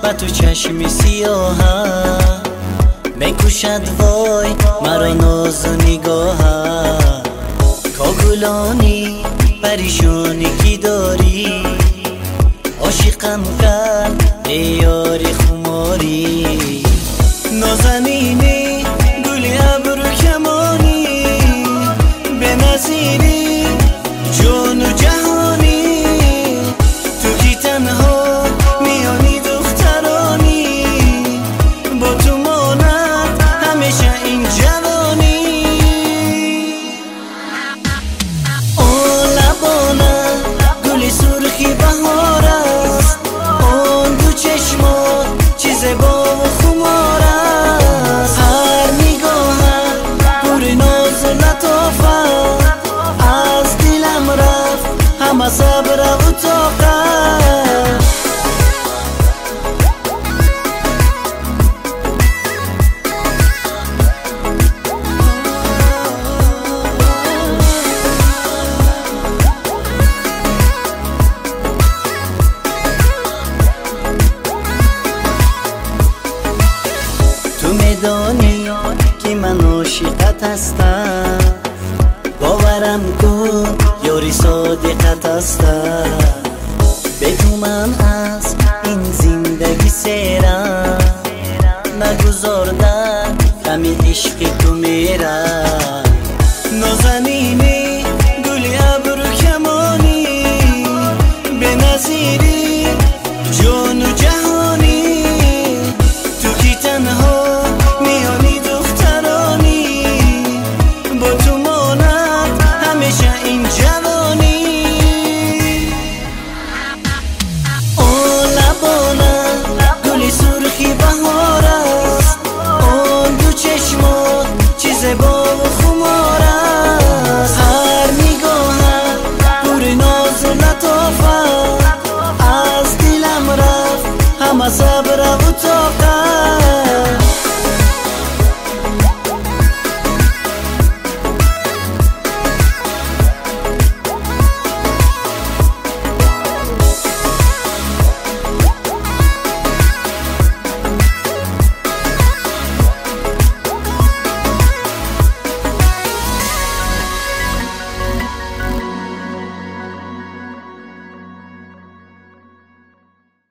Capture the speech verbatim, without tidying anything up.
و تو چشمی سیاهم میکشد وای مرا ناز و نگاهم کاکلانی پریشانی کی داری عاشقم کرد ای یاری خماری نازنینی گلی ابرو کمانی به نظیری جان و جهانی تو کی تنها میانی دخترانی با تو ماند همیشه این جوانی اون لبانه گل سرخی بهار است اون دو چشمات چیز با و خمار است هر نگاهم پر ناز و لطافت از دلم رفت همه صبر و طاقت تو میدانی که من عاشقت هستم باورم کن یاری صادقت هستم به تو من از این زندگی سیرم نگذاردن غم عشق تو میرم نازنینی گلی ابرو کمانی به نظیری جان و جهانی تو کی تنها میانی دخترانی با تو ماند همیشه این جوانی اون لبانه گلی سرخی بهار است اون دو چشمات چیز با و خمار است هر نگاهم پر ناز و لطافت از دلم رفت همه صبر و طاقت